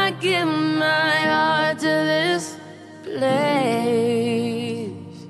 I give my heart to this place.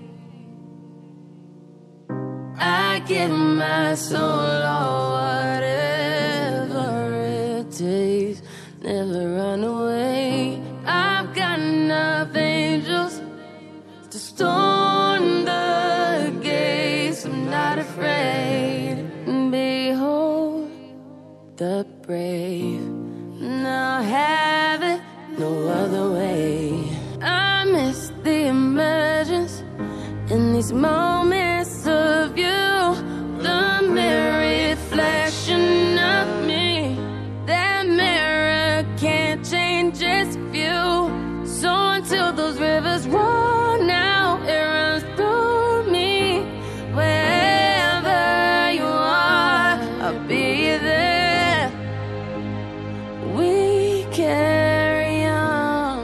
I give my soul or whatever it takes. Never run away. I've got enough angels to storm the gates. I'm not afraid. Behold the brave. Now have it no other way. I miss the emergence in these moments of you, the mirror reflection of me. That mirror can't change its view. So until those rivers run out, it runs through me. Wherever you are, I'll be there. We carry on,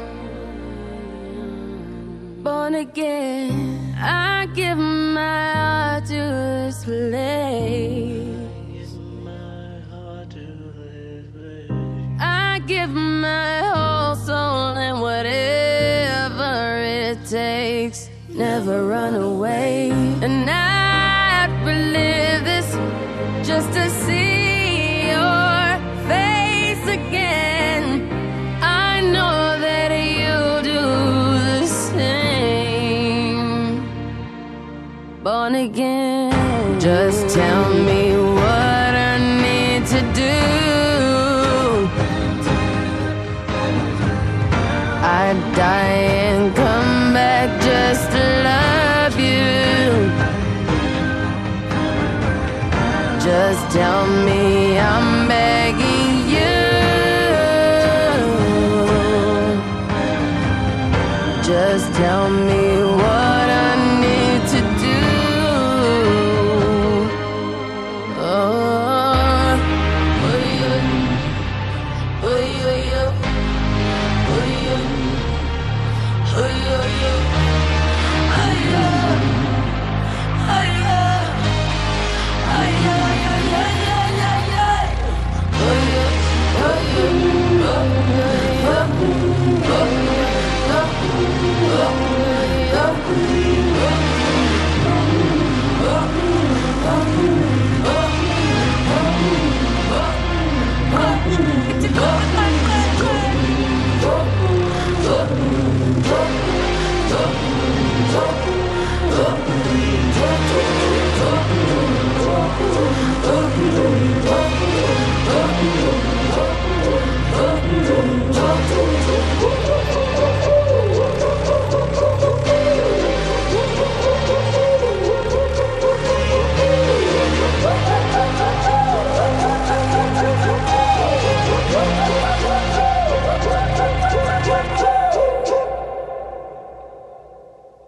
born again. I give my heart to this place. I give my whole soul and whatever it takes. Never run away and